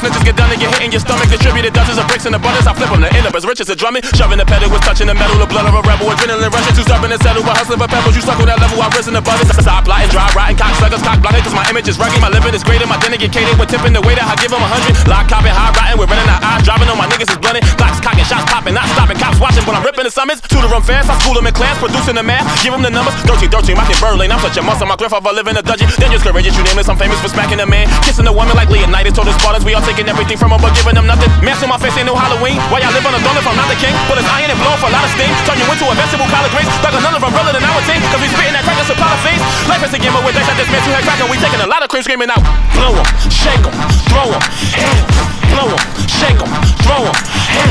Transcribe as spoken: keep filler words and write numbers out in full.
snitches get done and get hit in your stomach. Distributed dozens of bricks in abundance. I flip them to end up as rich as a drumming. Shoving the pedal was touching the metal. The blood of a rebel. Adrenaline rushing. Too stubborn to settle. But hustling for pebbles. You stuck with that level. I risen above it. Stop plotting, dry rotting, cocksuckers, cock blocking. Cause my image is rugged. My living is greater. My dinner get catered. When tipping the waiter, I give them a hundred. Lock copping, high rotting. We're running our eyes. Driving on my niggas is blunted. Clocks cocking, shots popping. Not stopping. Cops watching. But I'm ripping the summits. Two to run fast. I school them in class. Producing the math. Give them the numbers. Dirty, dirty. My kid Berlin. I'm such a monster. My grandfather live in a dungeon. Dangerous, courageous. You nameless. I'm famous for smacking a man. Kissing a woman like Leonidas. Told the Spartans. We all taking everything from them. But giving them nothing. Mask on my face. Ain't no Halloween. Why y'all live on a throne if I'm not the king? But it's iron and blow for a lot of steam. Turn you into a vegetable collard greens. Like another umbrella than our team. Cause we spitting that cracker supply of fiends. Life is a game with dice. I just made two head cracker. We taking a lot of cream screaming out. Blow 'em, shake 'em, throw 'em, blow 'em, shake 'em, throw 'em.